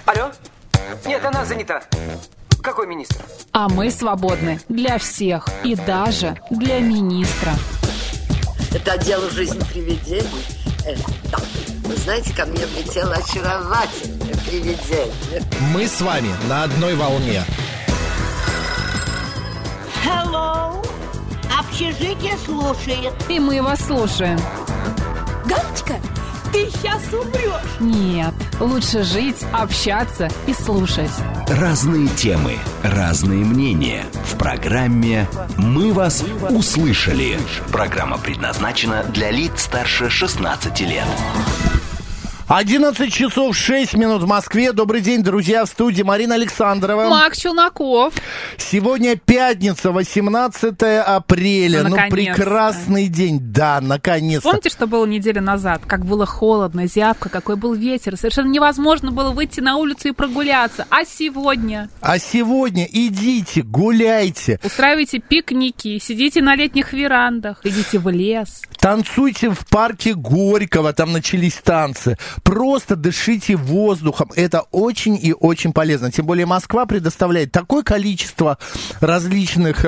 Алло? Нет, она занята. Какой министр? А мы свободны для всех и даже для министра. Это отдел «Жизнь привидений». Да. Вы знаете, ко мне влетело очаровательное привидение. Мы с вами на одной волне. Hello. Общежитие слушает. И мы вас слушаем. Галочка, ты сейчас умрешь. Нет, лучше жить, общаться и слушать. Разные темы, разные мнения. В программе «Мы вас услышали». Программа предназначена для лиц старше 16 лет. 11 часов 6 минут в Москве. Добрый день, друзья, в студии Марина Александрова. Макс Челноков. Сегодня пятница, 18 апреля. Ну, прекрасный день. Да, наконец-то. Помните, что было неделю назад? Как было холодно, зябко, какой был ветер. Совершенно невозможно было выйти на улицу и прогуляться. А сегодня? А сегодня идите, гуляйте. Устраивайте пикники, сидите на летних верандах, идите в лес. Танцуйте в парке Горького, там начались танцы. Просто дышите воздухом. Это очень и очень полезно. Тем более Москва предоставляет такое количество различных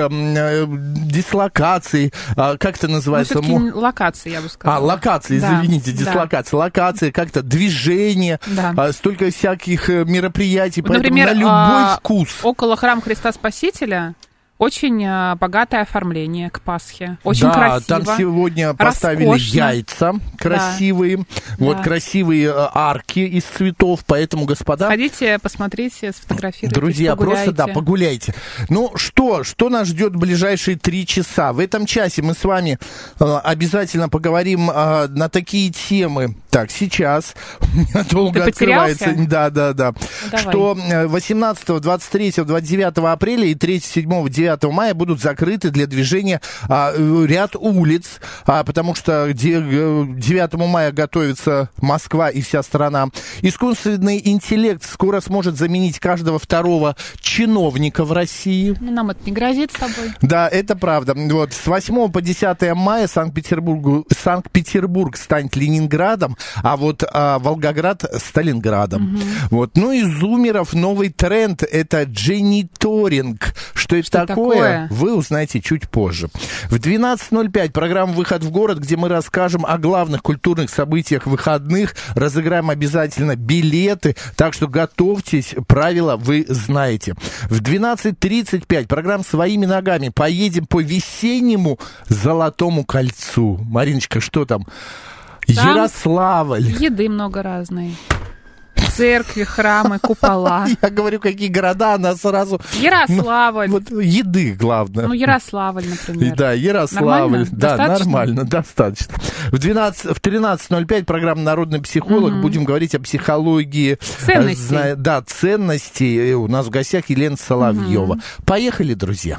дислокаций. Как это называется? Ну, все-таки локации, я бы сказала. Локации, да, извините, дислокации. Да. Локации, как-то движение, да. Столько всяких мероприятий. Вот, поэтому например, на любой вкус. Около храма Христа Спасителя очень богатое оформление к Пасхе. Очень красиво. Да, там сегодня поставили роскошно. Яйца красивые. Да. Вот да. Красивые арки из цветов. Поэтому, господа... Ходите, посмотрите, сфотографируйте, друзья, погуляйте. просто, да, погуляйте. Ну, что нас ждет в ближайшие 3 часа? В этом часе мы с вами обязательно поговорим на такие темы. Так, сейчас у меня долго открывается. Да. Давай. Что 18, 23, 29 апреля и 3, 7, 9 мая будут закрыты для движения ряд улиц, потому что 9 мая готовится Москва и вся страна. Искусственный интеллект скоро сможет заменить каждого второго чиновника в России. Нам это не грозит с тобой. Да, это правда. Вот, с 8 по 10 мая Санкт-Петербург станет Ленинградом, а вот Волгоград Сталинградом. Угу. Вот. Ну и зумеров новый тренд — это джениторинг. Что это такое? Вы узнаете чуть позже. В 12:05 программа «Выход в город», где мы расскажем о главных культурных событиях выходных. Разыграем обязательно билеты, так что готовьтесь, правила вы знаете. В 12:35 программа «Своими ногами». Поедем по весеннему Золотому кольцу. Мариночка, что там? Ярославль. Еды много разной. Церкви, храмы, купола. Я говорю, какие города, она сразу... Ярославль. Вот еды, главное. Ну, Ярославль, например. Да, Ярославль. Нормально? Да, достаточно? Нормально, достаточно. В 13:05 программа «Народный психолог». Будем говорить о психологии. Ценностей. Да, ценностей. У нас в гостях Елена Соловьева. Поехали, друзья.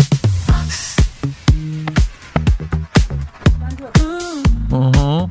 Угу.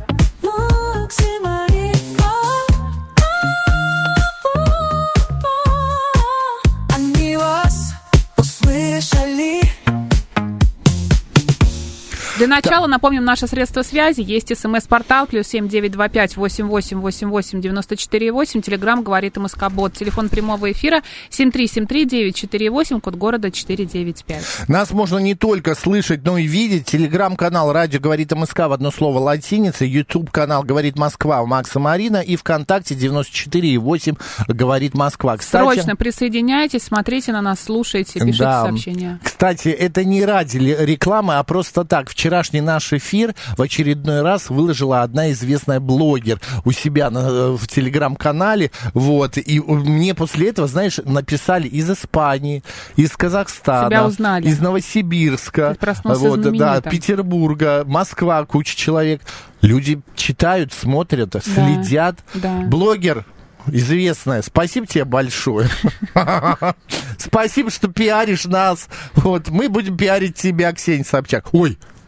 Для начала напомним наши средства связи. Есть СМС-портал +7 925 88 88 94 8. Телеграм говорит МСК-бот. Телефон прямого эфира 7373948, код города 495. Нас можно не только слышать, но и видеть. Телеграм-канал «Радио говорит МСК» в одно слово латиница. Ютуб-канал «Говорит Москва» Макса Марина. И ВКонтакте 94,8 «Говорит Москва». Кстати, срочно присоединяйтесь, смотрите на нас, слушайте, пишите сообщения. Кстати, это не ради рекламы, а просто так. Вчерашний наш эфир в очередной раз выложила одна известная блогер у себя в телеграм-канале. Вот. И мне после этого, знаешь, написали из Испании, из Казахстана, тебя узнали. Из Новосибирска, вот, да, Петербурга, Москва, куча человек. Люди читают, смотрят, следят. Да. Блогер известная, спасибо тебе большое. Спасибо, что пиаришь нас. Вот, мы будем пиарить тебя, Ксения Собчак. Ой,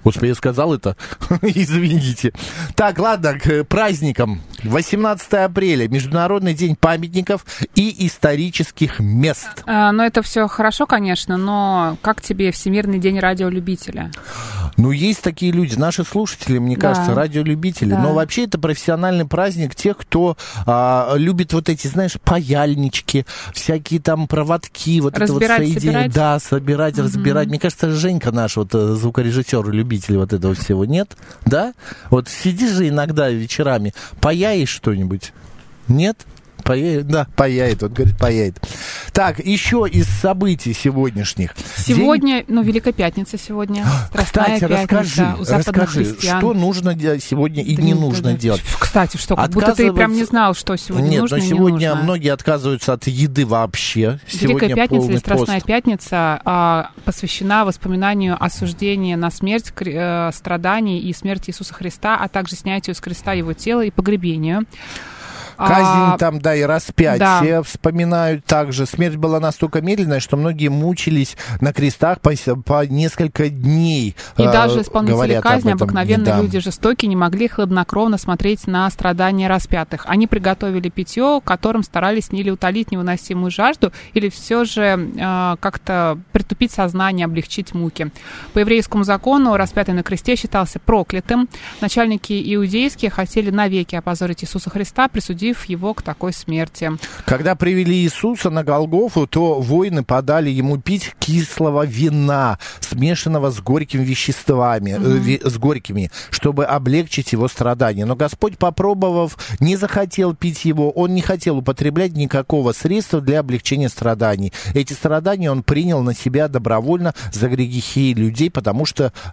Господи, я сказал это? Извините. Так, ладно, к праздникам. 18 апреля, Международный день памятников и исторических мест. Ну, это все хорошо, конечно, но как тебе Всемирный день радиолюбителя? Ну, есть такие люди, наши слушатели, мне кажется, радиолюбители. Да. Но вообще это профессиональный праздник тех, кто любит вот эти, знаешь, паяльнички, всякие там проводки, вот это вот соединение. Да, собирать, разбирать. Мне кажется, Женька наш, вот звукорежиссер, любитель вот этого всего, нет? Да? Вот сидишь же иногда вечерами, паяешь что-нибудь? Нет? Паяет, да, паяет, вот говорит, паяет. Так, еще из событий сегодняшних. Сегодня, Великая Пятница сегодня. Кстати, расскажи, что нужно сегодня и не нужно делать. Кстати, что, как будто ты прям не знал, что сегодня нужно и не нужно. Нет, но сегодня многие отказываются от еды вообще. Великая Пятница или Страстная Пятница посвящена воспоминанию осуждения на смерть, страданий и смерти Иисуса Христа, а также снятию с креста его тела и погребению. Казнь там, да, и распятие вспоминают также. Смерть была настолько медленная, что многие мучились на крестах по несколько дней. И даже исполнители казни, обыкновенные люди жестокие, не могли хладнокровно смотреть на страдания распятых. Они приготовили питье, которым старались или утолить невыносимую жажду, или все же как-то притупить сознание, облегчить муки. По еврейскому закону распятый на кресте считался проклятым. Начальники иудейские хотели навеки опозорить Иисуса Христа, присудив его к такой смерти. Когда привели Иисуса на Голгофу, то воины подали ему пить кислого вина, смешанного с горькими веществами, с горькими, чтобы облегчить его страдания. Но Господь, попробовав, не захотел пить его, он не хотел употреблять никакого средства для облегчения страданий. Эти страдания он принял на себя добровольно за грехи людей, потому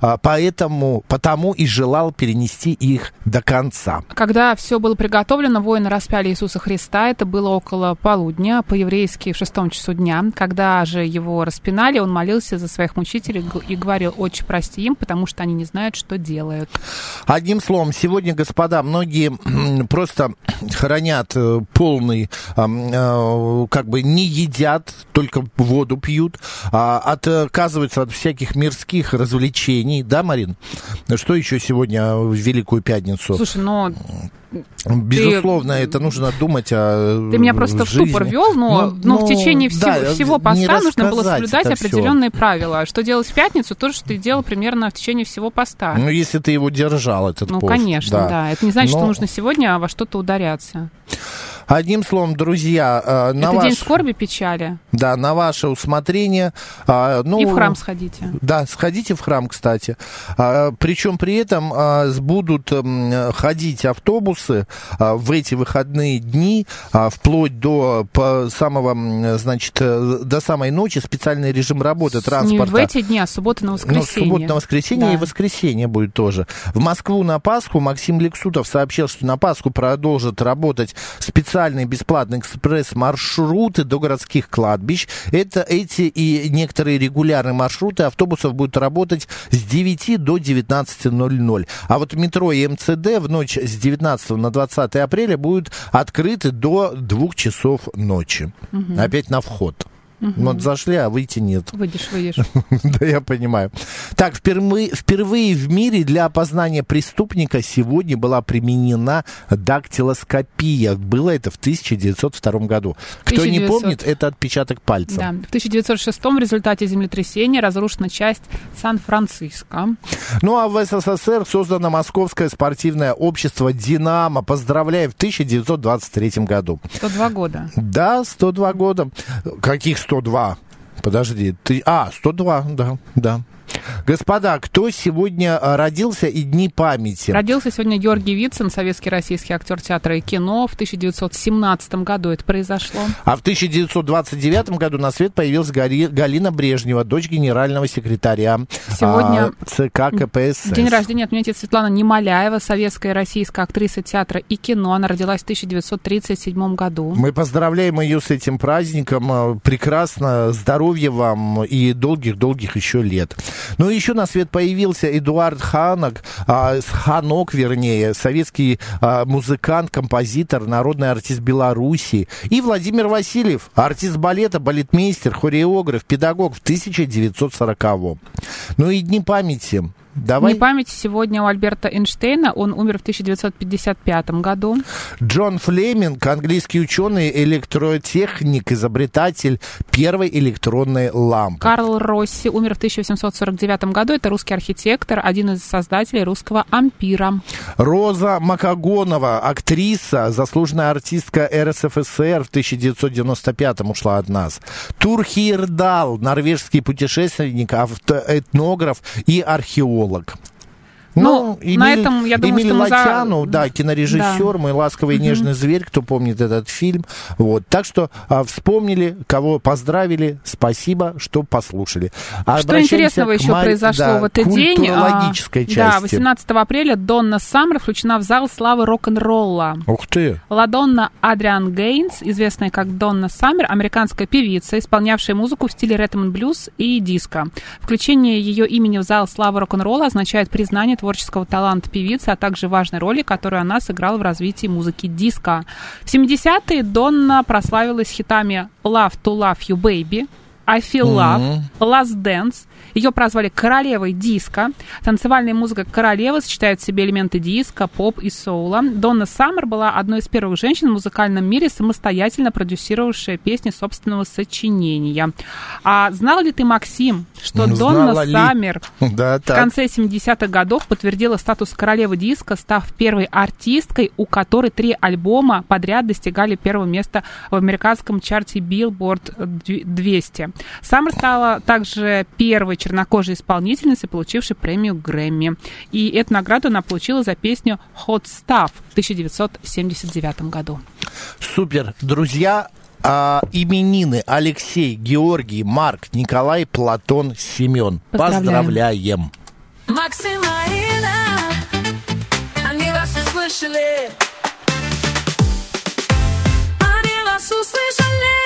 и желал перенести их до конца. Когда все было приготовлено, воины распяли Иисуса Христа. Это было около полудня, по-еврейски в 6 часу дня. Когда же его распинали, он молился за своих мучителей и говорил: «Отче, прости им, потому что они не знают, что делают». Одним словом, сегодня, господа, многие просто хранят полный, не едят, только воду пьют, отказываются от всяких мирских развлечений. Да, Марин? Что еще сегодня в Великую Пятницу? Слушай, безусловно, это нужно думать о Ты меня просто жизни. В ступор ввел, но в течение всего поста нужно было соблюдать определенные правила. Что делать в пятницу, то, что ты делал примерно в течение всего поста. Ну, если ты его держал, этот пост. Ну, конечно, да. Это не значит, что нужно сегодня во что-то ударяться. Одним словом, друзья, день скорби, печали. Да, на ваше усмотрение. И в храм сходите. Да, сходите в храм, кстати. Причем при этом будут ходить автобусы в эти выходные дни, вплоть до до самой ночи, специальный режим работы транспорта. Не в эти дни, а суббота на воскресенье. Суббота на воскресенье, да. И воскресенье будет тоже. В Москву на Пасху Максим Лексутов сообщил, что на Пасху продолжат работать специальные бесплатные экспресс-маршруты до городских кладбищ. Эти и некоторые регулярные маршруты автобусов будут работать с 9 до 19:00. А вот метро и МЦД в ночь с 19 на 20 апреля будут открыты до 2 часов ночи. Опять на вход. Вот зашли, а выйти нет. Выйдешь. Да, я понимаю. Так, впервые в мире для опознания преступника сегодня была применена дактилоскопия. Было это в 1902 году. Кто не помнит, это отпечаток пальца. Да. В 1906 в результате землетрясения разрушена часть Сан-Франциско. Ну, а в СССР создано Московское спортивное общество «Динамо». Поздравляю, в 1923 году. 102 года. Да, 102 года. Каких 102? Подожди. 102, да. Господа, кто сегодня родился и дни памяти? Родился сегодня Георгий Вицин, советский российский актер театра и кино. В 1917 году это произошло. А в 1929 году на свет появилась Галина Брежнева, дочь генерального секретаря сегодня ЦК КПСС. День рождения отметит Светлана Немоляева, советская и российская актриса театра и кино. Она родилась в 1937 году. Мы поздравляем ее с этим праздником. Прекрасно, здоровья вам и долгих-долгих еще лет. Ну и еще на свет появился Эдуард Ханок, советский музыкант, композитор, народный артист Беларуси. И Владимир Васильев, артист балета, балетмейстер, хореограф, педагог в 1940-м. Ну и дни памяти. Давай. Не память сегодня у Альберта Эйнштейна, он умер в 1955 году. Джон Флеминг, английский ученый, электротехник, изобретатель первой электронной лампы. Карл Росси умер в 1849 году, это русский архитектор, один из создателей русского ампира. Роза Макогонова, актриса, заслуженная артистка РСФСР, в 1995-м ушла от нас. Тур Хейердал, норвежский путешественник, этнограф и археолог. Ну, на этом, я думаю, Эмиль что Латяну, да, кинорежиссер, «Мой ласковый и нежный зверь», кто помнит этот фильм. Вот. Так что вспомнили, кого поздравили, спасибо, что послушали. Что интересного еще произошло в этот день? Культурологической части. Да, 18 апреля Донна Саммер включена в зал славы рок-н-ролла. Ух ты! Ладонна Адриан Гейнс, известная как Донна Саммер, американская певица, исполнявшая музыку в стиле ритм-н-блюз и диско. Включение ее имени в зал славы рок-н-ролла означает признание творческого таланта певицы, а также важной роли, которую она сыграла в развитии музыки диско. В 70-е Донна прославилась хитами «Love to Love You Baby», «I Feel Love», «Last Dance». Ее прозвали королевой диско. Танцевальная музыка королевы сочетает в себе элементы диско, поп и соула. Донна Саммер была одной из первых женщин в музыкальном мире, самостоятельно продюсировавшая песни собственного сочинения. А знал ли ты, Максим, что Донна Саммер в конце 70-х годов подтвердила статус королевы диско, став первой артисткой, у которой 3 альбома подряд достигали первого места в американском чарте Billboard 200. Саммер стала также первой чернокожей исполнительницей, получившей премию Грэмми. И эту награду она получила за песню «Hot Stuff» в 1979 году. Супер. Друзья, именины: Алексей, Георгий, Марк, Николай, Платон, Семен. Поздравляем. Максим, Марина, они вас услышали. Они вас услышали.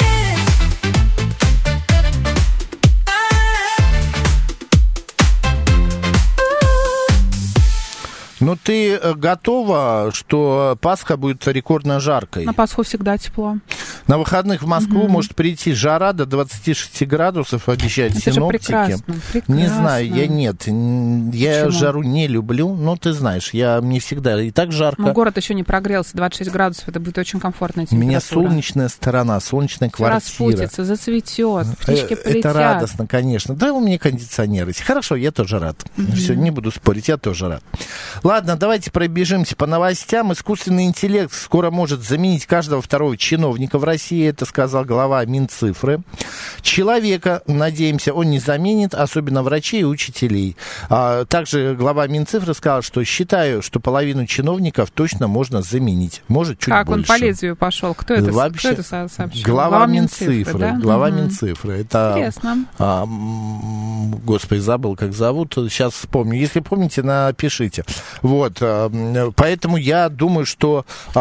Ну, ты готова, что Пасха будет рекордно жаркой? На Пасху всегда тепло. На выходных в Москву может прийти жара до 26 градусов, обещают синоптики. Прекрасно. Не знаю, я нет. Я Почему? жару не люблю, но ты знаешь, мне всегда и так жарко. Но город еще не прогрелся, 26 градусов, это будет очень комфортная температура. У меня солнечная сторона, солнечная квартира. Распутится, зацветет, птички полетят. Это радостно, конечно. Да, у меня кондиционер есть. Хорошо, я тоже рад. Все, не буду спорить, я тоже рад. Ладно, давайте пробежимся по новостям. Искусственный интеллект скоро может заменить каждого второго чиновника в России, это сказал глава Минцифры. Человека, надеемся, он не заменит, особенно врачей и учителей. Также глава Минцифры сказал, что считаю, что половину чиновников точно можно заменить. Может, чуть как больше. Он по лезвию пошел? Кто это, вообще, кто это сообщил? Глава Минцифры. Да? Глава Минцифры. Это, интересно. Господи, забыл, как зовут. Сейчас вспомню. Если помните, напишите. Вот. Поэтому я думаю, что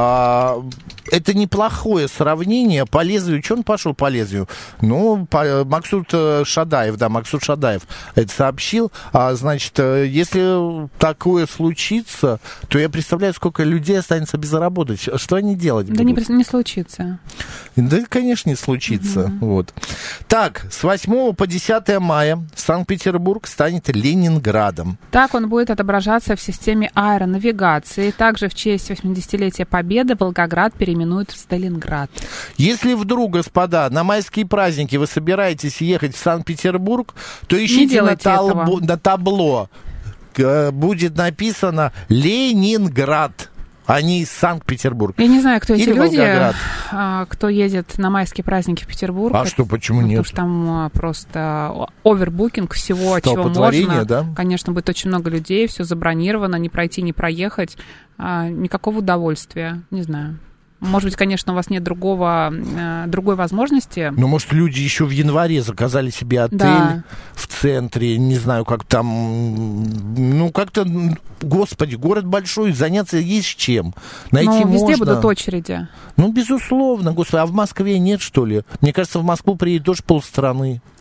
это неплохое сравнение. По лезвию. Что он пошел по лезвию? Ну, Максут Шадаев это сообщил. Значит, если такое случится, то я представляю, сколько людей останется без работы. Что они делать будут? Да не случится. Да, конечно, не случится. Вот. Так, с 8 по 10 мая Санкт-Петербург станет Ленинградом. Так он будет отображаться в системе аэронавигации. Также в честь 80-летия Победы Волгоград переименуют в Сталинград. Если вдруг, господа, на майские праздники вы собираетесь ехать в Санкт-Петербург, то ищите на табло. Будет написано «Ленинград», а не Санкт-Петербург. Я не знаю, кто эти люди, Волгоград. Кто едет на майские праздники в Петербург. А что, почему нет? Потому что там просто овербукинг всего, чего можно. Да? Конечно, будет очень много людей, все забронировано, не пройти, не проехать. Никакого удовольствия, не знаю. Может быть, конечно, у вас нет другой возможности. Но, может, люди еще в январе заказали себе отель в центре, не знаю, как там, ну, как-то, господи, город большой, заняться есть чем. Найти можно. Везде будут очереди. Ну, безусловно, господи, а в Москве нет, что ли? Мне кажется, в Москву приедет тоже полстраны.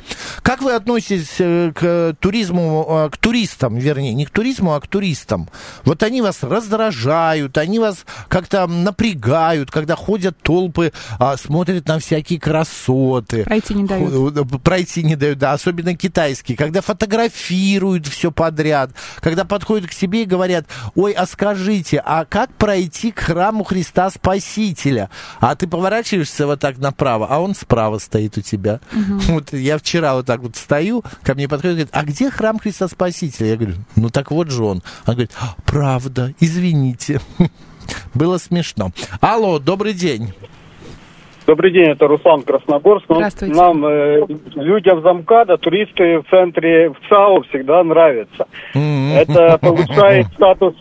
Как вы относитесь к туризму, к туристам, вернее, не к туризму, а к туристам? Вот они вас раздражают, они вас как-то напрягают, когда ходят толпы, смотрят на всякие красоты. Пройти не дают. Пройти не дают, да, особенно китайские. Когда фотографируют все подряд, когда подходят к себе и говорят: ой, а скажите, а как пройти к храму Христа Спасителя? А ты поворачиваешься вот так направо, а он справа стоит у тебя. Вот я вчера вот так вот стою, ко мне подходит и говорит: а где храм Христа Спасителя? Я говорю: ну так вот же он. Он говорит: правда, извините. Было смешно. Алло, добрый день. Добрый день, это Руслан, Красногорск. Здравствуйте. Нам, людям МКАДа, туристы в центре, в ЦАО всегда нравятся. Это повышает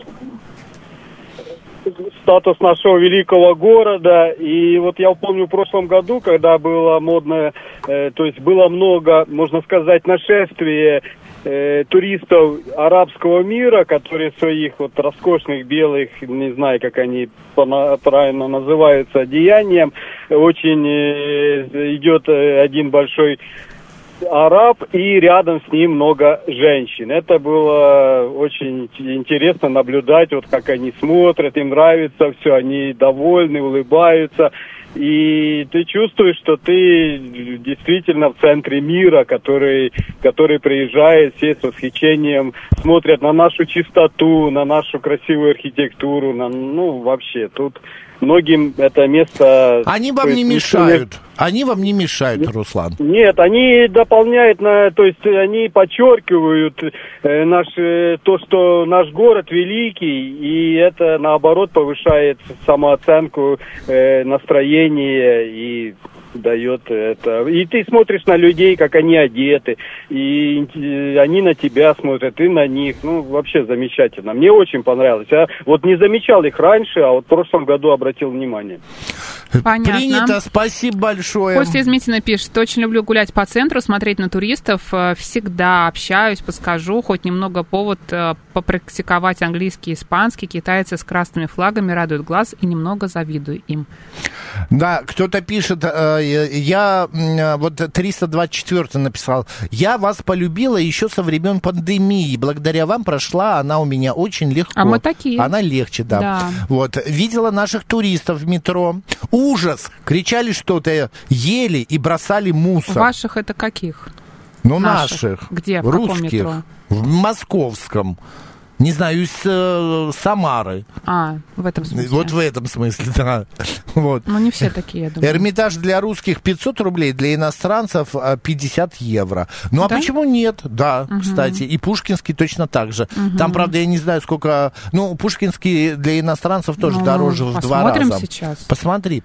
статус нашего великого города. И вот я помню в прошлом году, когда было модно, то есть было много, можно сказать, нашествия туристов арабского мира, которые в своих вот роскошных белых, не знаю, как они правильно называются, одеянием, очень идет один большой араб, и рядом с ним много женщин. Это было очень интересно наблюдать, вот как они смотрят, им нравится все, они довольны, улыбаются. И ты чувствуешь, что ты действительно в центре мира, который приезжает, все с восхищением смотрят на нашу чистоту, на нашу красивую архитектуру, вообще, тут многим это место... Они вам не мешают? Они вам не мешают, Руслан? Нет, они дополняют, то есть они подчеркивают то, что наш город великий, и это, наоборот, повышает самооценку, настроение и дает это. И ты смотришь на людей, как они одеты, и они на тебя смотрят, ты на них. Вообще замечательно. Мне очень понравилось. Я вот не замечал их раньше, а вот в прошлом году обратил внимание. Понятно. Принято, спасибо большое. Костя из Митина пишет: очень люблю гулять по центру, смотреть на туристов, всегда общаюсь, подскажу, хоть немного повод попрактиковать английский, испанский, китайцы с красными флагами радуют глаз и немного завидую им. Да, кто-то пишет, я вот 324 написал: я вас полюбила еще со времен пандемии, благодаря вам прошла она у меня очень легко. А мы такие. Она легче, да. Вот, видела наших туристов в метро. Ужас! Кричали что-то, ели и бросали мусор. Ваших это каких? Наших. Где? В русских. каком метро? В московском. Не знаю, из Самары. В этом смысле. Вот в этом смысле, да. Вот. Не все такие, я думаю. Эрмитаж для русских 500 рублей, для иностранцев 50 евро. А почему нет? Да, кстати. И Пушкинский точно так же. Там, правда, я не знаю, сколько... Пушкинский для иностранцев тоже дороже в 2 раза. Посмотрим сейчас. Посмотри.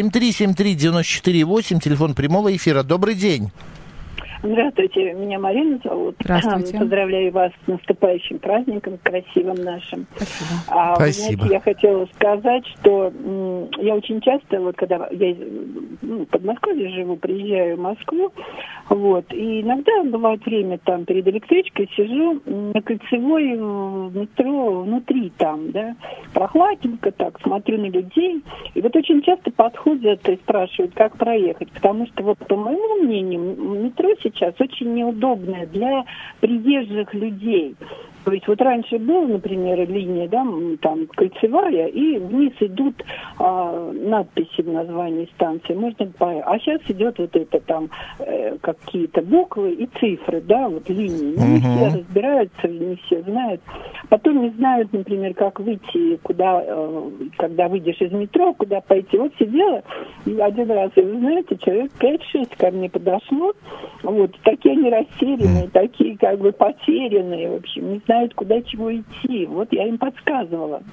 7373948, телефон прямого эфира. Добрый день. Здравствуйте, меня Марина зовут. Здравствуйте. Поздравляю вас с наступающим праздником, красивым нашим. Спасибо. Вы знаете, я хотела сказать, что я очень часто, вот когда я в Подмосковье живу, приезжаю в Москву, и иногда бывает время там перед электричкой сижу на Кольцевой метро внутри там, прохладненько так, смотрю на людей, и вот очень часто подходят и спрашивают, как проехать, потому что по моему мнению, метро сейчас очень неудобная для приезжих людей. То есть вот раньше была, например, линия, там Кольцевая, и вниз идут надписи в названии станции. А сейчас идет вот это там какие-то буквы и цифры, линии. Не все разбираются, не все знают. Потом не знают, например, как выйти, когда выйдешь из метро, куда пойти. Вот сидела один раз, и вы знаете, человек 5-6 ко мне подошло. Такие они растерянные, такие как бы потерянные, в общем, не знают, куда чего идти. Вот я им подсказывала.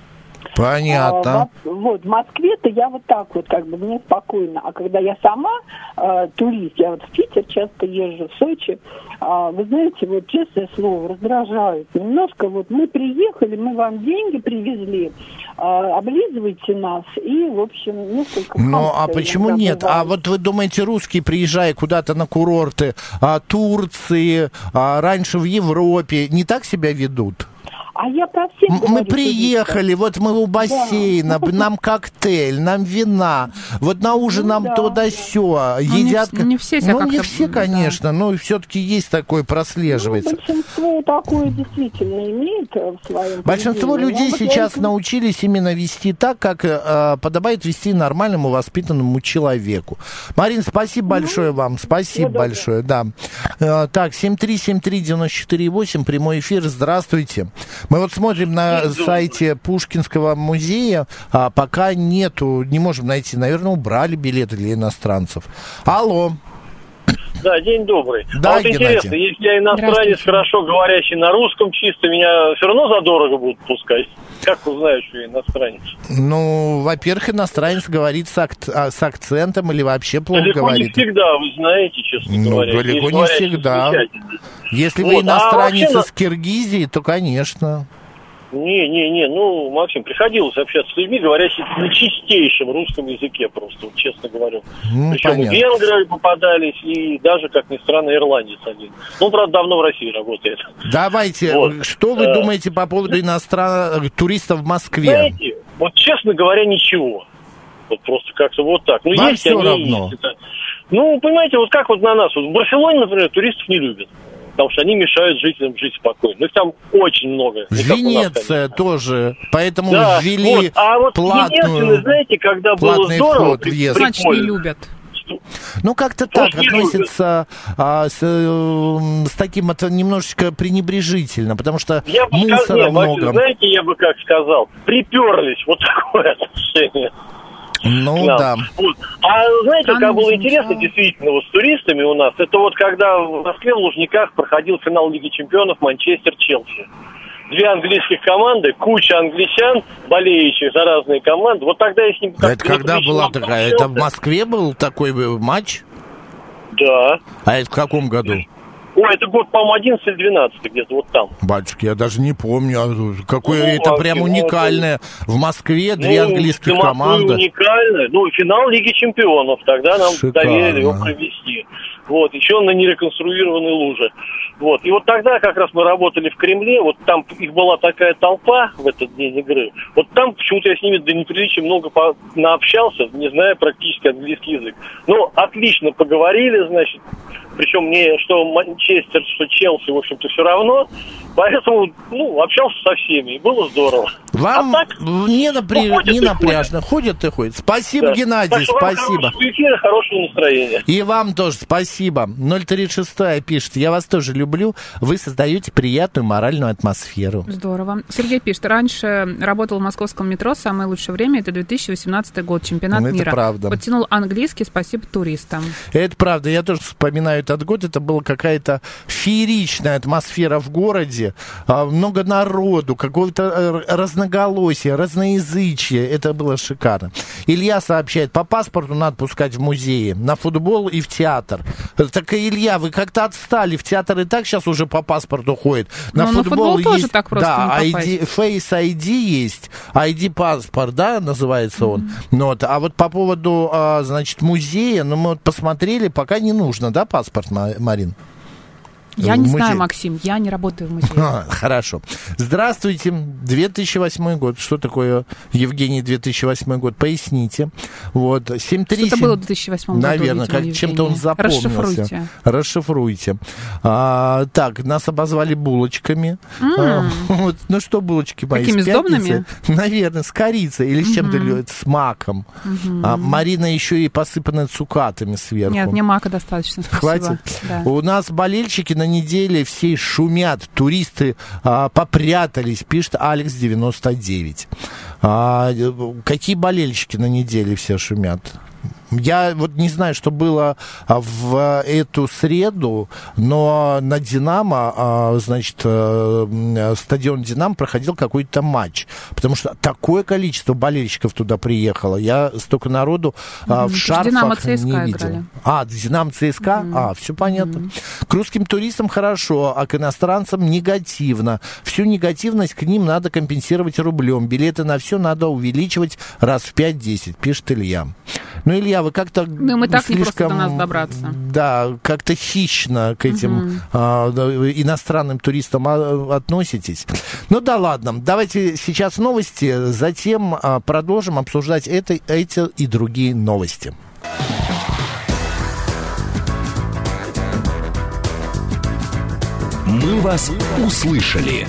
Понятно. В Москве-то я вот так вот, как бы мне спокойно. А когда я сама турист, я вот в Питер часто езжу, в Сочи, вы знаете, вот честное слово, раздражают. Немножко мы приехали, мы вам деньги привезли, облизывайте нас и, в общем, несколько... А почему нет? А вот вы думаете, русские, приезжая куда-то на курорты Турции, раньше в Европе, не так себя ведут? А я про всех Мы говорю, приехали, вот мы у бассейна, нам коктейль, нам вина, вот на ужин нам то да сё, едят... Не все себя Ну, не как-то... все, конечно, но все-таки есть такое, прослеживается. Большинство такое действительно имеет в своем Большинство поведении. людей Вот сейчас я- научились именно вести так, как подобает вести нормальному воспитанному человеку. Марин, спасибо большое вам, спасибо большое, да. Так, 7373948, прямой эфир, здравствуйте. Мы вот смотрим на сайте Пушкинского музея, пока нету, не можем найти, наверное, убрали билеты для иностранцев. Алло. Да, день добрый. Да, а вот Геннадий. интересно, если я иностранец, хорошо говорящий на русском чисто, меня все равно задорого будут пускать? Как узнаешь, что я иностранец? Ну, во-первых, иностранец говорит с акцентом или вообще плохо Далеко говорит. не всегда, вы знаете, честно говоря. Далеко Есть не говорящие всегда. замечательные. Если Вот, вы иностранец вообще из Киргизии, то, конечно. Не, ну, Максим, приходилось общаться с людьми, говорящими на чистейшем русском языке просто, вот, честно говорю. Ну, Причем понятно. и венгры попадались, и даже, как ни странно, ирландец один. Ну, правда, давно в России работает. Давайте, Вот. что вы думаете по поводу туристов в Москве? Знаете, вот, честно говоря, ничего. Вот просто как-то вот так. Ну, Вам есть всё они, равно. есть это. Ну, понимаете, вот как вот на нас. Вот в Барселоне, например, туристов не любят. Потому что они мешают жителям жить спокойно. Ну, их там очень много. Не как у нас, Венеция тоже, поэтому да, ввели вот. А вот единственное, знаете, когда было платный здорово, вход, въезд. Значит, не любят. Ну, как-то так Просто не относятся с таким немножечко пренебрежительно, потому что я бы мусора сказал, много. знаете, я бы как сказал, приперлись, вот такое отношение. Ну, Да. да. Вот. А знаете, Странно как было звучало. интересно действительно вот с туристами у нас, это вот когда в Москве в Лужниках проходил финал Лиги Чемпионов Манчестер-Челси. Две английских команды, куча англичан, болеющих за разные команды. Вот тогда я с ним... Это когда была такая? Это в Москве был такой матч? Да. А это в каком году? Ой, это год, по-моему, 11 или 12 где-то вот там. Батюшки, я даже не помню. Какое Ну, это а прям финал уникальное. В Москве две английских Москвы команды. уникальное. Ну, финал Лиги Чемпионов. Тогда нам Шикарно. доверили его провести. Вот, еще на нереконструированной луже. Вот. И вот тогда как раз мы работали в Кремле, вот там их была такая толпа в этот день игры. Вот там почему-то я с ними до неприличия много наобщался, не зная практически английский язык. Ну, отлично поговорили, значит. Причем мне что Манчестер, что Челси, в общем-то, все равно. Поэтому, ну, общался со всеми, и было здорово. Вам А так, не напряжно. Ходят и ходят. Спасибо, да. Геннадий, Так что вам спасибо. хорошего эфира, хорошего настроения. И вам тоже спасибо. 036 пишет, я вас тоже люблю. Вы создаете приятную моральную атмосферу. Здорово. Сергей пишет, раньше работал в московском метро, самое лучшее время, это 2018 год, чемпионат Это мира. правда. Подтянул английский, спасибо туристам. Это правда, я тоже вспоминаю этот год, это была какая-то фееричная атмосфера в городе, много народу, какого-то разноголосия, разноязычия, это было шикарно. Илья сообщает, по паспорту надо пускать в музеи, на футбол и в театр. Так, Илья, вы как-то отстали, в театр и так сейчас уже по паспорту ходит. На футбол есть, тоже так просто да, не попасть. Face ID есть, ID-паспорт, да, называется он. Ну, вот, а вот по поводу, значит, музея, ну, мы вот посмотрели, пока не нужно, да, паспорт, Марин? Я не Музей. знаю, Максим, я не работаю в музее. Хорошо. Здравствуйте. 2008 год. Что такое, Евгений, 2008 год? Поясните. Вот. 737. Что-то было в 2008 году, Наверное, видимо, как чем-то он запомнился. Расшифруйте. Так, нас обозвали булочками. Вот. Ну что булочки мои? Какими, с пятницы? сдобными? Наверное, с корицей или с чем-то, с маком. Марина еще и посыпана цукатами сверху. Нет, мне мака достаточно, спасибо. Хватит? Да. У нас болельщики на неделе все шумят, туристы попрятались, пишет Алекс 99. Какие болельщики на неделе все шумят? Я вот не знаю, что было в эту среду, но на «Динамо», значит, стадион «Динамо» проходил какой-то матч, потому что такое количество болельщиков туда приехало. Я столько народу в шарфах «Динамо» не ЦСКА видел. играли. «Динамо» ЦСКА? Все понятно. К русским туристам хорошо, а к иностранцам негативно. Всю негативность к ним надо компенсировать рублем. Билеты на все надо увеличивать раз в 5-10, пишет Илья. Ну, Илья, вы как-то Ну, мы так слишком, не просто до нас добраться. Да, как-то хищно к этим иностранным туристам относитесь. Ну да ладно, давайте сейчас новости, затем продолжим обсуждать эти и другие новости. Мы вас услышали.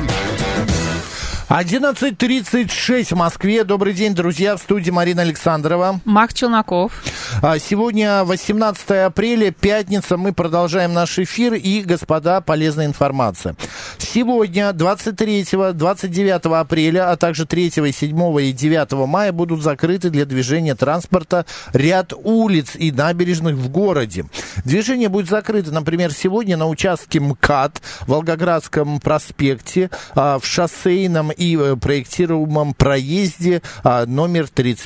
11:36 в Москве. Добрый день, друзья. В студии Марина Александрова. Макс Челноков. Сегодня 18 апреля, пятница. Мы продолжаем наш эфир. И, господа, полезная информация. Сегодня, 23, 29 апреля, а также 3, 7 и 9 мая будут закрыты для движения транспорта ряд улиц и набережных в городе. Движение будет закрыто, например, сегодня на участке МКАД, в Волгоградском проспекте, в шоссейном и проектируемом проезде номер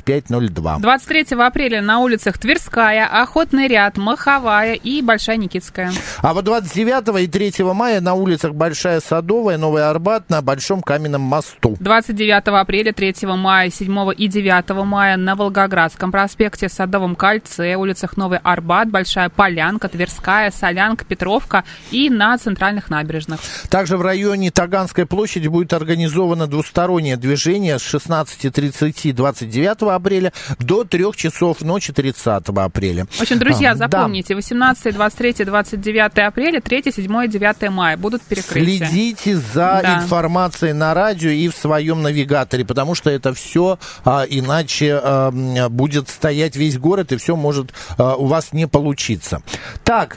3502. 23 апреля на улицах Тверская, Охотный ряд, Маховая и Большая Никитская. А вот 29 и 3 мая на улицах Большая Садовая, Новый Арбат, на Большом Каменном мосту. 29 апреля, 3 мая, 7 и 9 мая на Волгоградском проспекте, Садовом кольце, улицах Новый Арбат, Большая Полянка, Тверская, Солянка, Петровка и на центральных набережных. Также в районе Таганской площади будет организовано двустороннее движение с 16:30 29 апреля до 3 часов ночи 30 апреля. В общем, друзья, запомните, 18, 23, 29 апреля, 3, 7 и 9 мая будут перекрытия. Следите за информацией на радио и в своем навигаторе, потому что это все иначе будет стоять весь город, и все может у вас не получиться. Так.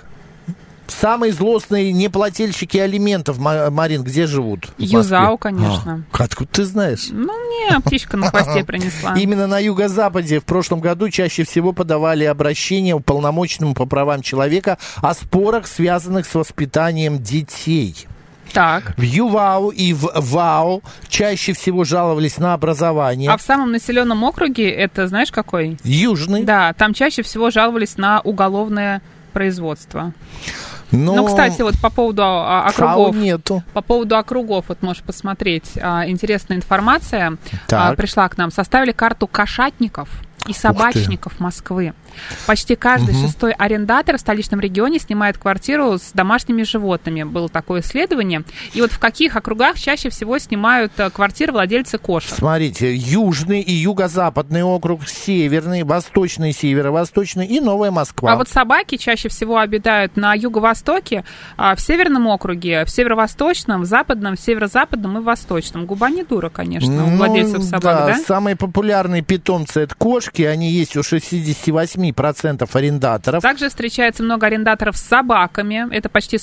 Самые злостные неплательщики алиментов, Марин, где живут? Юзау, конечно. Откуда ты знаешь? Ну, мне птичка на хвосте принесла. Именно на юго-западе в прошлом году чаще всего подавали обращение уполномоченному по правам человека о спорах, связанных с воспитанием детей. Так. В ЮВАУ и в ВАУ чаще всего жаловались на образование. А в самом населенном округе, это знаешь какой? Южный. Да, там чаще всего жаловались на уголовное производство. Но... Ну, кстати, вот по поводу округов. Нету. По поводу округов, вот можешь посмотреть, интересная информация пришла к нам. Составили карту кошатников и собачников Москвы. Почти каждый шестой арендатор в столичном регионе снимает квартиру с домашними животными. Было такое исследование. И вот в каких округах чаще всего снимают квартиры владельцы кошек? Смотрите, южный и юго-западный округ, северный, восточный, северо-восточный и Новая Москва. А вот собаки чаще всего обитают на юго-востоке, в северном округе, в северо-восточном, в западном, в северо-западном и восточном. Губа не дура, конечно, у владельцев собак, да? Самые популярные питомцы — это кошки. Они есть у 68% арендаторов. Также встречается много арендаторов с собаками. Это почти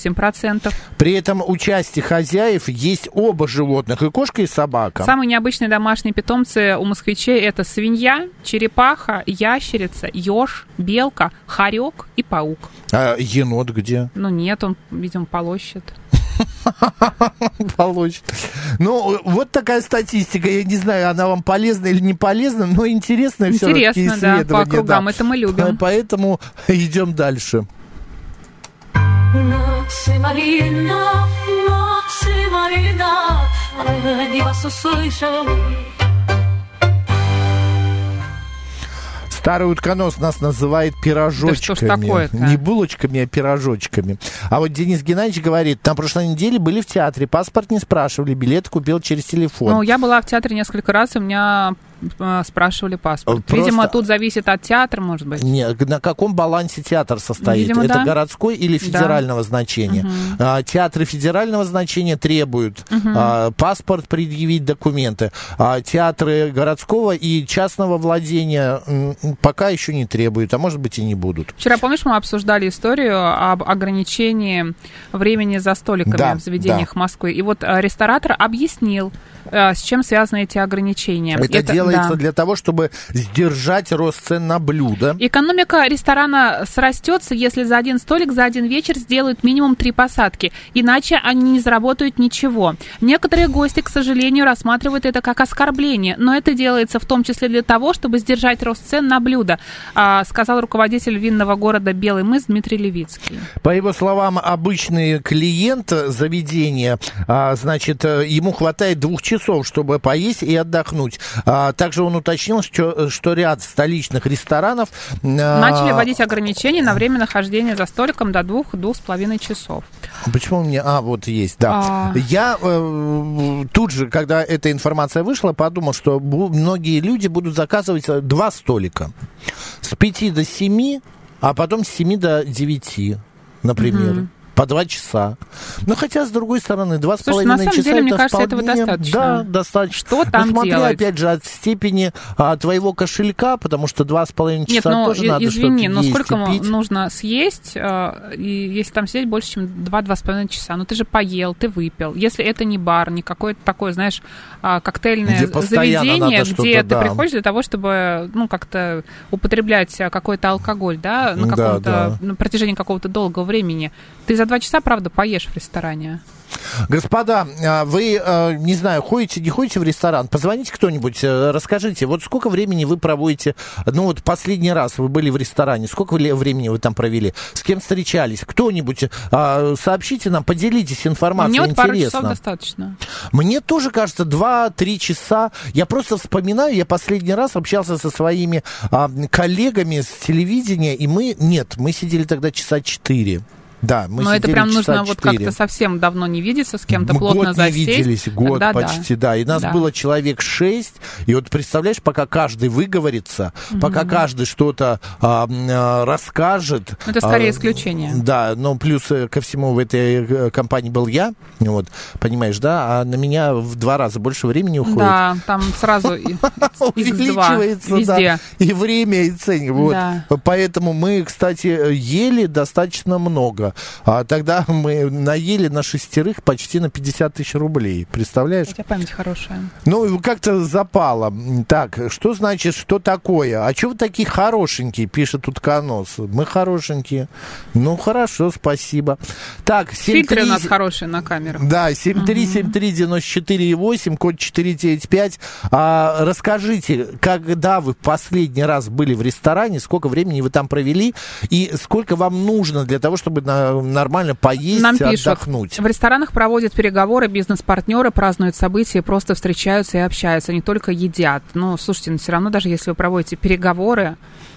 48%. При этом у части хозяев есть оба животных, и кошка, и собака. Самые необычные домашние питомцы у москвичей — это свинья, черепаха, ящерица, еж, белка, хорек и паук. А енот где? Ну нет, он, видимо, полощет. Получит. Ну, вот такая статистика. Я не знаю, она вам полезна или не полезна, но интересная все-таки исследование. Интересно, да, по округам. Это мы любим. Поэтому идем дальше. Старый утконос нас называет пирожочками. Да что ж такое-то? Не булочками, а пирожочками. А вот Денис Геннадьевич говорит, на прошлой неделе были в театре, паспорт не спрашивали, билет купил через телефон. Ну, я была в театре несколько раз, и у меня спрашивали паспорт. Просто... Видимо, тут зависит от театра, может быть. Нет, на каком балансе театр состоит? Видимо, это да. городской или федерального значения? Театры федерального значения требуют паспорт предъявить, документы. Театры городского и частного владения пока еще не требуют, а может быть и не будут. Вчера, помнишь, мы обсуждали историю об ограничении времени за столиками в заведениях Москвы. И вот ресторатор объяснил, с чем связаны эти ограничения. Это делается для того, чтобы сдержать рост цен на блюда. Экономика ресторана срастется, если за один столик, за один вечер сделают минимум 3 посадки. Иначе они не заработают ничего. Некоторые гости, к сожалению, рассматривают это как оскорбление. Но это делается в том числе для того, чтобы сдержать рост цен на блюда, сказал руководитель винного города Белый мыс Дмитрий Левицкий. По его словам, обычный клиент заведения, значит, ему хватает 2 часов, чтобы поесть и отдохнуть. также он уточнил, что ряд столичных ресторанов... Начали вводить ограничения на время нахождения за столиком до 2-2,5 часов. Почему мне... вот есть, да. Я тут же, когда эта информация вышла, подумал, что многие люди будут заказывать 2 столика. С 5 до 7, а потом с 7 до 9, например. По 2 часа. Но хотя, с другой стороны, 2,5 часа... Слушай, на самом деле, это мне кажется, вполне, этого достаточно. Да, достаточно. Что там смотри, делать? опять же, от степени твоего кошелька, потому что 2,5 часа тоже надо извини, что-то но есть сколько и пить. нужно съесть, и если там сидеть больше, чем 2-2,5 часа? Ну, ты же поел, ты выпил. Если это не бар, не какое-то такое, знаешь, коктейльное заведение, где ты приходишь для того, чтобы, как-то употреблять какой-то алкоголь, да, на протяжении какого-то долгого времени. Ты за 2 часа, правда, поешь в ресторане. Господа, вы, не знаю, ходите, не ходите в ресторан? Позвоните кто-нибудь, расскажите, вот сколько времени вы проводите, последний раз вы были в ресторане, сколько времени вы там провели, с кем встречались, кто-нибудь, сообщите нам, поделитесь информацией, мне интересно. Мне пару часов достаточно. Мне тоже кажется, 2-3 часа, я просто вспоминаю, я последний раз общался со своими коллегами с телевидения, и мы сидели тогда часа 4. Да, мы но это прям нужно 4. как-то совсем давно не видеться с кем-то, плотно засесть. Год не виделись, год тогда почти, да. И нас было человек 6, и вот представляешь, пока каждый выговорится, пока каждый что-то расскажет. Это скорее исключение. Да, но плюс ко всему в этой компании был я, понимаешь, да, а на меня в 2 раза больше времени уходит. Да, там сразу увеличивается, везде. И время, и ценник. Вот. Поэтому мы, кстати, ели достаточно много. А тогда мы наели на 6 почти на 50 тысяч рублей. Представляешь? У тебя память хорошая. Как-то запало. Так, что значит, что такое? А что вы такие хорошенькие, пишет утконос. Мы хорошенькие. Хорошо, спасибо. Так, фильтры у нас хорошие на камерах. Да, 7373948, код 495. Расскажите, когда вы в последний раз были в ресторане, сколько времени вы там провели, и сколько вам нужно для того, чтобы нормально поесть, нам пишут, отдохнуть. В ресторанах проводят переговоры, бизнес-партнеры празднуют события, просто встречаются и общаются, не только едят. Слушайте, все равно, даже если вы проводите переговоры,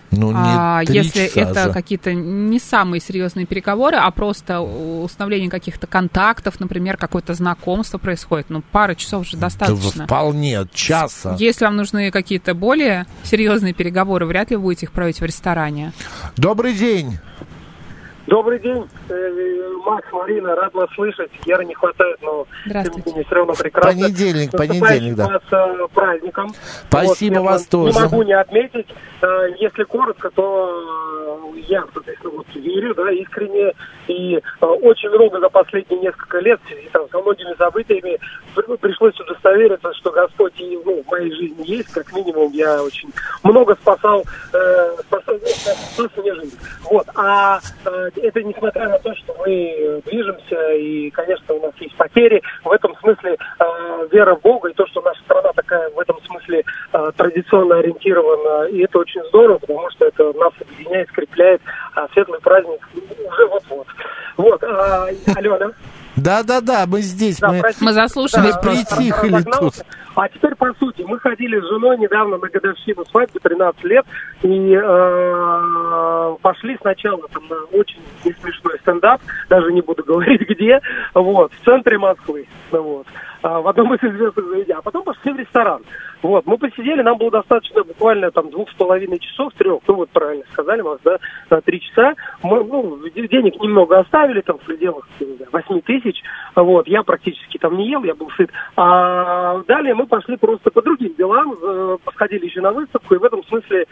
если это какие-то не самые серьезные переговоры, а просто установление каких-то контактов, например, какое-то знакомство происходит, пары часов же достаточно. Да, вполне, часа. Если вам нужны какие-то более серьезные переговоры, вряд ли вы будете их проводить в ресторане. Добрый день. Добрый день, Макс, Марина, рад вас слышать. Яра не хватает, но тем не менее все равно прекрасно. Понедельник, да. Вас праздником. Спасибо вас тоже. Не могу не отметить. Если коротко, то я верю, да, искренне, и очень много за последние несколько лет со многими событиями пришлось удостовериться, что Господь в моей жизни есть, как минимум. Я очень много спасал мне жизнь. Это несмотря на то, что мы движемся, и, конечно, у нас есть потери. В этом смысле вера в Бога, и то, что наша страна такая в этом смысле традиционно ориентирована, и это очень здорово, потому что это нас объединяет, скрепляет, светлый праздник уже вот-вот. Алена? Да, мы здесь. Да, мы заслушались, притихли тут. А теперь по сути. Мы ходили с женой недавно на годовщину свадьбы, 13 лет, и пошли сначала на очень несмешной стендап, даже не буду говорить где, в центре Москвы, в одном из известных заведений, а потом пошли в ресторан. Мы посидели, нам было достаточно буквально 2,5 часов, 3, правильно сказали, Макс, да, 3 часа. Мы, денег немного оставили, в пределах 8 тысяч, я практически там не ел, я был сыт. А далее мы пошли просто по другим делам, посходили еще на выставку, и в этом смысле...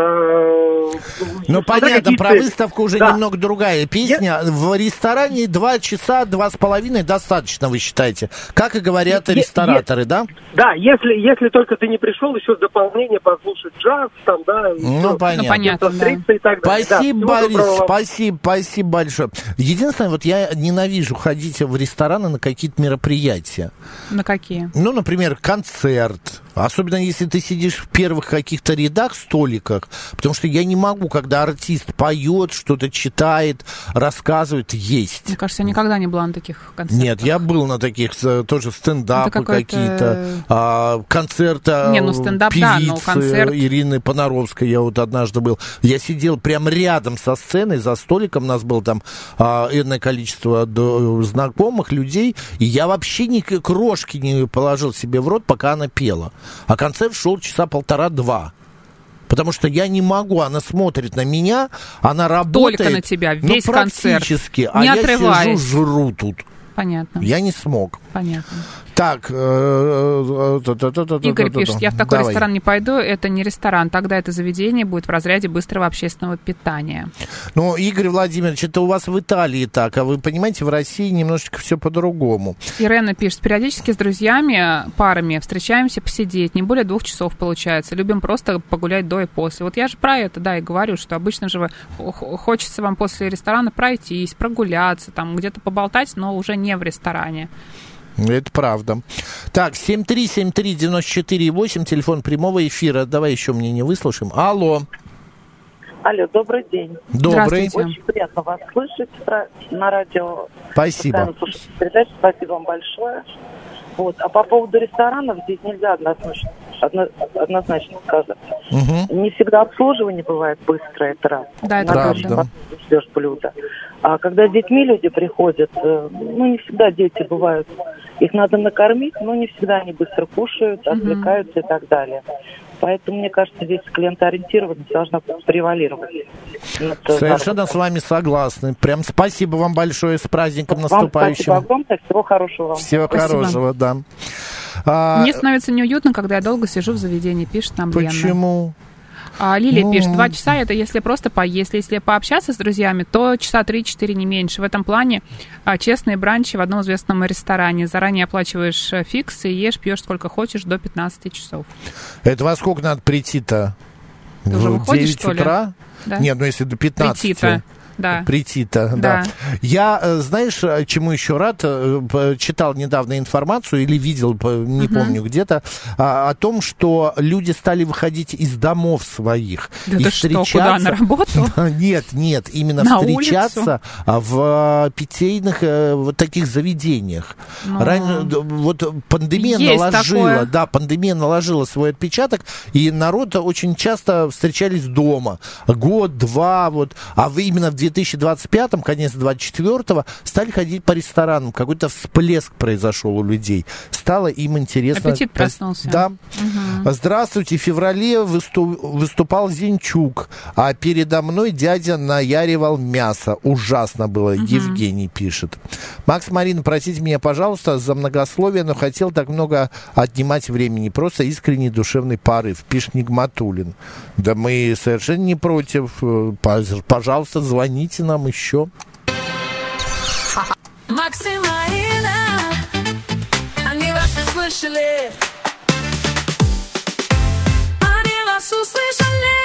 понятно, про выставку уже немного другая песня. В ресторане 2 часа, 2,5 достаточно, вы считаете? Как и говорят рестораторы, да? Да, если только ты не пришел еще в дополнение послушать джаз, понятно. И так далее. Спасибо, Борис, спасибо большое. Единственное, я ненавижу ходить в рестораны на какие-то мероприятия. На какие? Например, концерт. Особенно если ты сидишь в первых каких-то рядах, столиках, потому что я не могу, когда артист поет, что-то читает, рассказывает, есть. Мне кажется, я никогда не была на таких концертах. Нет, я был на таких тоже стендапы какие-то, концерты певицы Ирины Понаровской, я вот однажды был. Я сидел прямо рядом со сценой, за столиком, у нас было там энное количество знакомых людей, и я вообще ни крошки не положил себе в рот, пока она пела. А концерт шел часа 1,5-2. Потому что я не могу, она смотрит на меня, она работает. Только на тебя, весь концерт. Практически, не я отрываясь. сижу, жру тут. Понятно. Я не смог. Понятно. Так. Игорь пишет, я в такой ресторан не пойду, это не ресторан, тогда это заведение будет в разряде быстрого общественного питания. Ну, Игорь Владимирович, это у вас в Италии так, а вы понимаете, в России немножечко все по-другому. Ирена пишет, периодически с друзьями, парами встречаемся посидеть, не более 2 часов получается, любим просто погулять до и после. Вот я же про это, да, и говорю, что обычно же хочется вам после ресторана пройтись, прогуляться, там где-то поболтать, но уже не в ресторане. Это правда. Так, 7373948, телефон прямого эфира. Давай еще мнение выслушаем. Алло. Алло, добрый день. Добрый. Очень приятно вас слышать на радио. Спасибо. Передачу. Спасибо вам большое. Вот. А по поводу ресторанов здесь нельзя однозначно сказать. Угу. Не всегда обслуживание бывает быстрое, это раз. Да, это правда. Ждешь блюда. А когда с детьми люди приходят, ну, не всегда дети бывают. Их надо накормить, но не всегда они быстро кушают, отвлекаются и так далее. Поэтому, мне кажется, здесь клиентоориентированность должна превалировать. Совершенно с вами согласны. Прям спасибо вам большое, с праздником наступающим. Спасибо огромное, всего хорошего вам. Всего хорошего, да. Мне становится неуютно, когда я долго сижу в заведении, пишет нам Лена. Почему? Лилия пишет, 2 часа это если просто поесть. Если пообщаться с друзьями, то часа 3-4, не меньше. В этом плане честные бранчи в одном известном ресторане. Заранее оплачиваешь фикс и ешь, пьешь сколько хочешь до 15 часов. Это во сколько надо прийти-то? Ты уже выходишь, 9 утра? Да? Нет, ну если до 15. Прийти-то. Да. Прийти-то, да. Я, знаешь, чему еще рад? Читал недавно информацию или видел, не помню где-то, о том, что люди стали выходить из домов своих. Да и ты встречаться... что, куда, на работу? Нет, именно на встречаться в питейных вот таких заведениях. Вот пандемия наложила, пандемия наложила свой отпечаток, и народ очень часто встречались дома. Год-два, вот, а вы именно в 2025-м, конец 24-го, стали ходить по ресторанам. Какой-то всплеск произошел у людей. Стало им интересно. Аппетит проснулся. Да. Угу. Здравствуйте. В феврале выступал Зинчук, а передо мной дядя наяривал мясо. Ужасно было. Угу. Евгений пишет. Макс, Марина, простите меня, пожалуйста, за многословие, но хотел так много отнимать времени. Просто искренний душевный порыв, пишет Нигматуллин. Да мы совершенно не против. Пожалуйста, звоните нам еще. Макс и Марина, они вас услышали. Они вас услышали.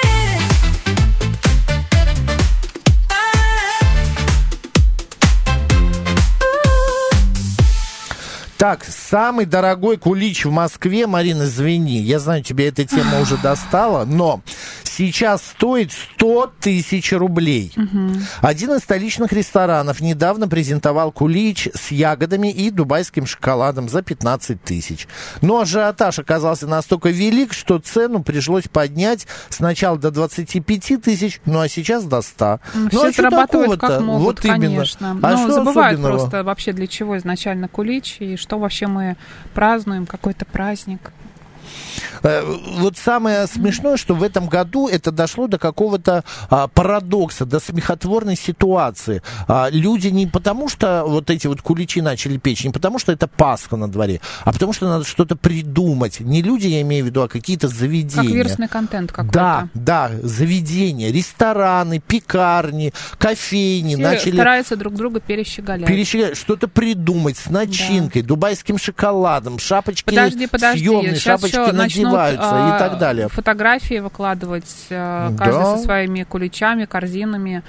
Так, самый дорогой кулич в Москве, Марина, извини, я знаю, тебе эта тема уже достала, но сейчас стоит 100 тысяч рублей. Угу. Один из столичных ресторанов недавно презентовал кулич с ягодами и дубайским шоколадом за 15 тысяч. Но ажиотаж оказался настолько велик, что цену пришлось поднять сначала до 25 тысяч, ну а сейчас до 100. Все зарабатывают как могут, вот конечно. А но что забывают особенного? Просто вообще для чего изначально кулич и что вообще мы празднуем, какой-то праздник. Вот самое смешное, что в этом году это дошло до какого-то парадокса, до смехотворной ситуации. Люди не потому, что вот эти вот куличи начали печь, не потому, что это Пасха на дворе, а потому, что надо что-то придумать. Не люди, я имею в виду, а какие-то заведения. Как вирусный контент какой-то. Да, заведения, рестораны, пекарни, кофейни. Все начали стараются друг друга перещеголять. Что-то придумать с начинкой, дубайским шоколадом, шапочки Подожди, съемные, сейчас шапочки еще начнут надеваются и так далее. Фотографии выкладывать, каждый со своими куличами, корзинами,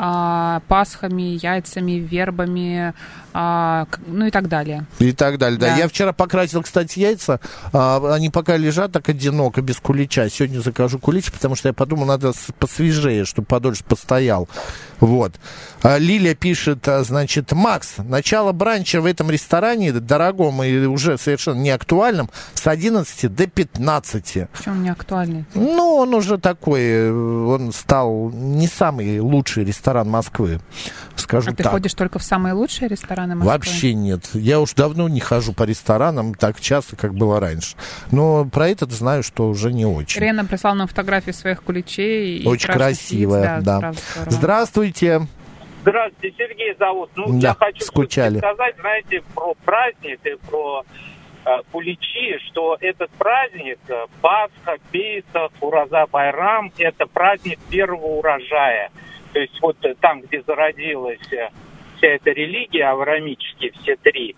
пасхами, яйцами, вербами, ну и так далее. И так далее, да. Я вчера покрасил, кстати, яйца, они пока лежат так одиноко, без кулича. Сегодня закажу кулич, потому что я подумал, надо посвежее, чтобы подольше постоял. Вот. Лилия пишет, значит, Макс, начало бранча в этом ресторане, дорогом и уже совершенно не актуальном, с 11 до 15. Почему не актуальный? Ну, он уже такой, он стал не самый лучший ресторан Москвы, скажу так. А ты ходишь только в самые лучшие рестораны Москвы? Вообще нет. Я уж давно не хожу по ресторанам так часто, как было раньше. Но про это знаю, что уже не очень. Ирена прислала нам фотографии своих куличей. Очень красивая, да. Здравствуйте. Здравствуйте, Сергей зовут. Я хочу скучали. сказать, знаете, про праздник и про куличи, что этот праздник, Пасха, Песах, Ураза, Байрам, это праздник первого урожая. То есть вот там, где зародилась вся эта религия, авраамические, все три,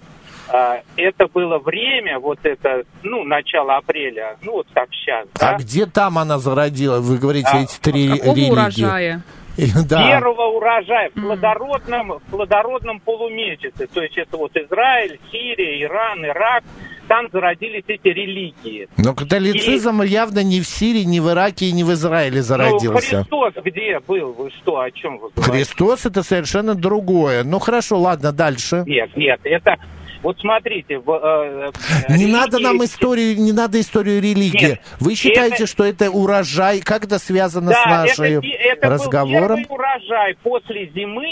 это было время, вот это, начало апреля, вот как сейчас. А где там она зародилась? Вы говорите, эти три религии. Урожая? Первого урожая в плодородном полумесяце. То есть это вот Израиль, Сирия, Иран, Ирак. Там зародились эти религии. Но католицизм явно не в Сирии, не в Ираке и не в Израиле зародился. Христос где был? Вы что, о чем вы говорите? Христос это совершенно другое. Ну хорошо, ладно, дальше. Нет, это... Вот смотрите... Не надо нам историю, не надо историю религии. Нет, вы считаете, что это урожай? Как это связано с нашим разговором? Это был первый урожай после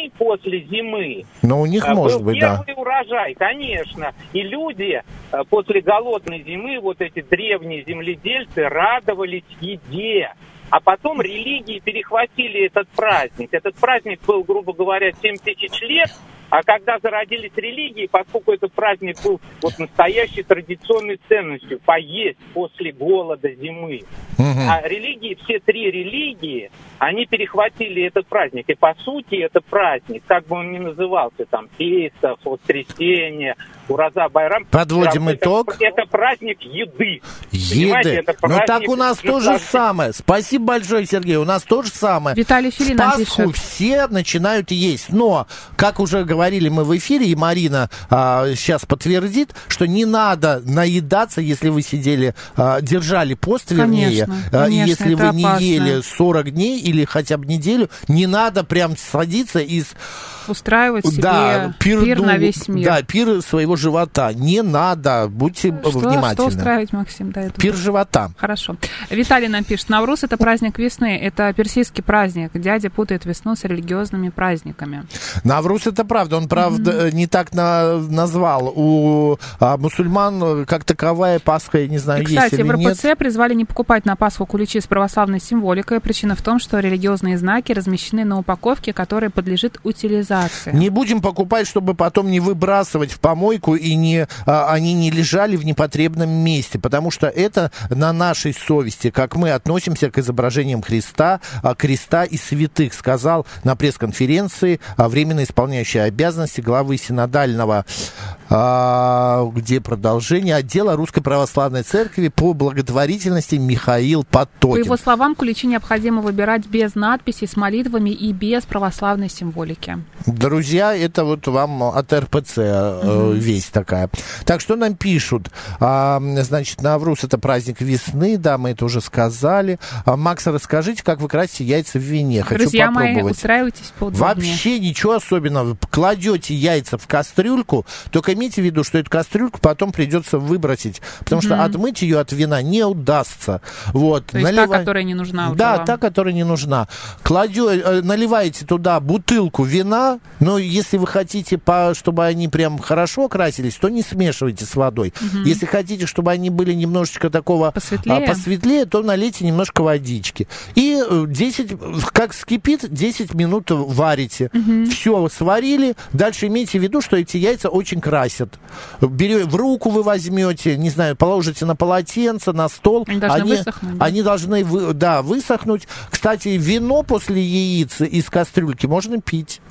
зимы. Но у них может быть, да. Первый урожай, конечно. И люди после голодной зимы, вот эти древние земледельцы, радовались еде. А потом религии перехватили этот праздник. Этот праздник был, грубо говоря, 7 тысяч лет. А когда зародились религии, поскольку этот праздник был вот настоящей традиционной ценностью, поесть после голода зимы. А религии, все три религии, они перехватили этот праздник. И по сути это праздник, как бы он ни назывался, там, Песах, Воскресенье, Ураза, Байрам. Подводим итог. Это праздник еды. Это праздник... Ну так у нас то же самое. Спасибо большое, Сергей. У нас то же самое. Виталий Филин нам пишет. Пасху все начинают есть. Но, как уже говорили мы в эфире, и Марина сейчас подтвердит, что не надо наедаться, если вы сидели, держали пост, вернее. Конечно, если вы не опасно. ели 40 дней или хотя бы неделю, не надо прям садиться и... устраивать себе пир на весь мир. Да, пир своего живота. Не надо, будьте внимательны. Что устраивать, Максим? Да, пир живота. Хорошо. Виталий нам пишет, Навруз — это праздник весны, это персидский праздник. Дядя путает весну с религиозными праздниками. Навруз — это правда. Он, правда, не так назвал. У мусульман как таковая Пасха, я не знаю, и, кстати, есть или нет. в РПЦ призвали не покупать на Пасху куличи с православной символикой. Причина в том, что религиозные знаки размещены на упаковке, которая подлежит утилизации. Не будем покупать, чтобы потом не выбрасывать в помойку и они не лежали в непотребном месте, потому что это на нашей совести, как мы относимся к изображениям Христа, креста и святых, сказал на пресс-конференции временно исполняющий обязанности главы синодального, где продолжение, отдела Русской Православной Церкви по благотворительности Михаил Потокин. По его словам, куличи необходимо выбирать без надписей, с молитвами и без православной символики. Друзья, это вот вам от РПЦ весть такая. Так, что нам пишут? Значит, Навруз — это праздник весны, да, мы это уже сказали. Макс, расскажите, как вы красите яйца в вине. Хочу Друзья попробовать. Мои, устраивайтесь поудобнее. Вообще ничего особенного. Кладете яйца в кастрюльку, только имейте в виду, что эту кастрюльку потом придется выбросить, потому что отмыть ее от вина не удастся. Вот. То есть та, которая не нужна уже. Да, та, которая не нужна. Наливаете туда бутылку вина, но если вы хотите, чтобы они прям хорошо красились, то не смешивайте с водой. Если хотите, чтобы они были немножечко такого посветлее, то налейте немножко водички. И 10, как скипит, 10 минут варите. Все, сварили. Дальше имейте в виду, что эти яйца очень красят. В руку вы возьмете, не знаю, положите на полотенце, на стол. Они должны высохнуть. Они должны, высохнуть. Кстати, вино после яиц из кастрюльки можно пить.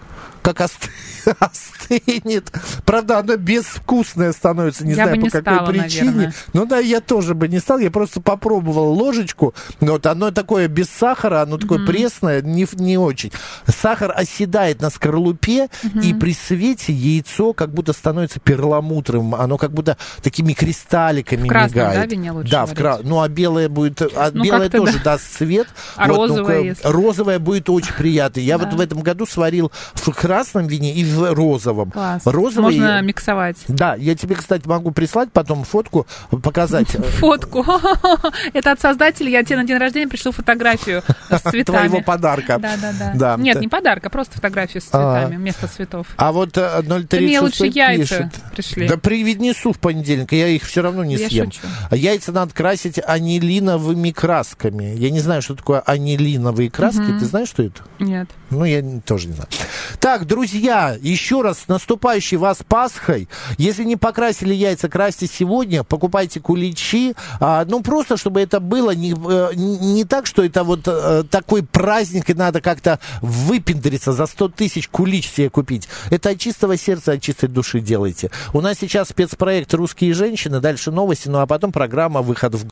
как остынет. Правда, оно безвкусное становится, не знаю, по какой причине. Наверное. Ну да, я тоже бы не стал. Я просто попробовал ложечку. Вот оно такое без сахара, оно такое пресное, не очень. Сахар оседает на скорлупе, и при свете яйцо как будто становится перламутровым. Оно как будто такими кристалликами мигает. Да, вине лучше да, ну а белое будет... белое тоже даст цвет. А вот, розовое, розовое будет очень приятно. Я вот в этом году сварил в красном вине и в розовом. Класс. Розовый... Можно миксовать. Да, я тебе, кстати, могу прислать потом фотку, показать. Фотку. Это от создателя. Я тебе на день рождения пришлю фотографию с цветами. Твоего подарка. Да. Нет, не подарка, просто фотографию с цветами вместо цветов. А вот 036 мне лучше яйца пришли. Да привнесу в понедельник, я их все равно не съем. Шучу. Яйца надо красить анилиновыми красками. Я не знаю, что такое анилиновые краски. Ты знаешь, что это? Нет. Ну, я тоже не знаю. Так, друзья, еще раз с наступающей вас Пасхой. Если не покрасили яйца, красьте сегодня, покупайте куличи. Ну, просто, чтобы это было не так, что это вот такой праздник, и надо как-то выпендриться за 100 тысяч кулич себе купить. Это от чистого сердца, от чистой души делайте. У нас сейчас спецпроект «Русские женщины», дальше новости, ну а потом программа «Выход в